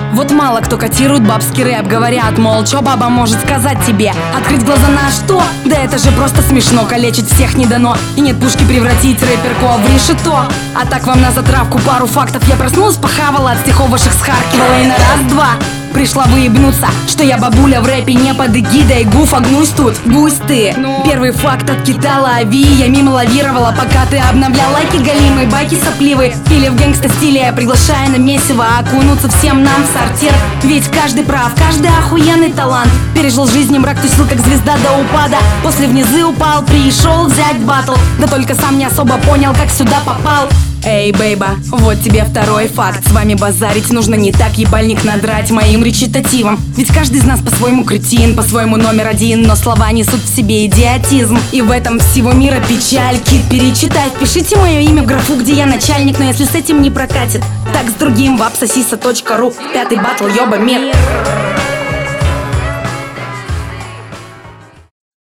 Вот мало кто котирует бабский рэп. Говорят, мол, чё баба может сказать тебе? Открыть глаза на что? Да это же просто смешно. Калечить всех не дано. И нет пушки превратить рэперку в решето. А так вам на затравку пару фактов. Я проснулась, похавала, от стихов ваших схаркивала. И на раз-два пришла выебнуться, что я бабуля в рэпе не под эгидой Гуфа, гнусь тут, гусь ты. Первый факт откидала Ави, я мимо лавировала, пока ты обновлял лайки галимые, байки сопливые. Или в гэнгста-стиле я приглашаю на месиво окунуться всем нам в сортир. Ведь каждый прав, каждый охуенный талант. Пережил жизнь, мрак, тусил как звезда до упада. После внизы упал, пришел взять батл. Да только сам не особо понял, как сюда попал. Эй, бейба, вот тебе второй факт. С вами базарить нужно не так, ебальник надрать моим речитативом. Ведь каждый из нас по-своему кретин, по-своему номер один, но слова несут в себе идиотизм. И в этом всего мира печаль. Кит, перечитать, пишите мое имя в графу, где я начальник. Но если с этим не прокатит, так с другим, вапсосиса.ру. 5-й батл, ёба, мир.